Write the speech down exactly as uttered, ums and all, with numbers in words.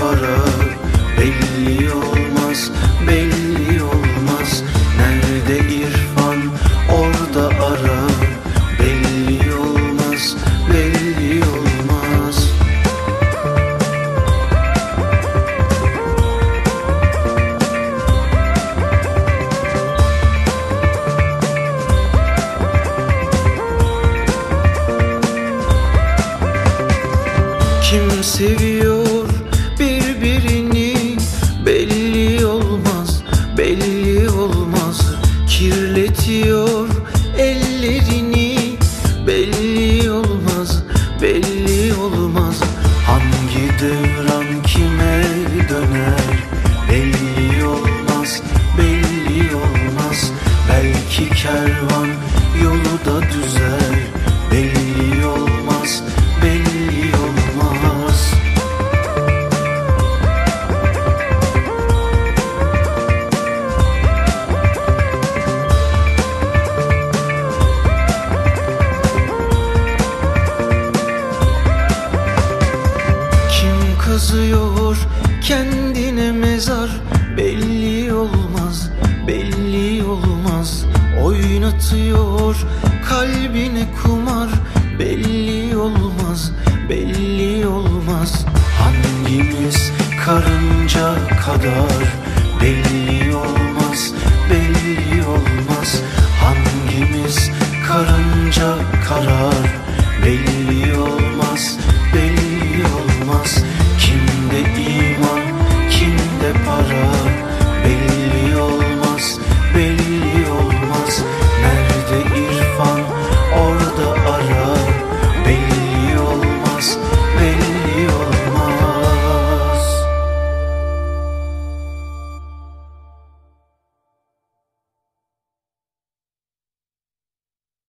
para, belli olmaz, belli olmaz. Nerede irfan orada ara, belli olmaz, belli olmaz. Kim seviyor birbirini, belli olmaz, belli olmaz. Kirletiyor ellerini, belli olmaz, belli olmaz. Hangi devran kime döner, belli olmaz, belli olmaz. Belki kervan yolu da düzer, belli olmaz, belli olmaz. Kim kazıyor kendine mezar, belli olmaz, belli olmaz. Oynatıyor kalbine kumar, belli olmaz, belli olmaz. Hangimiz karınca kadar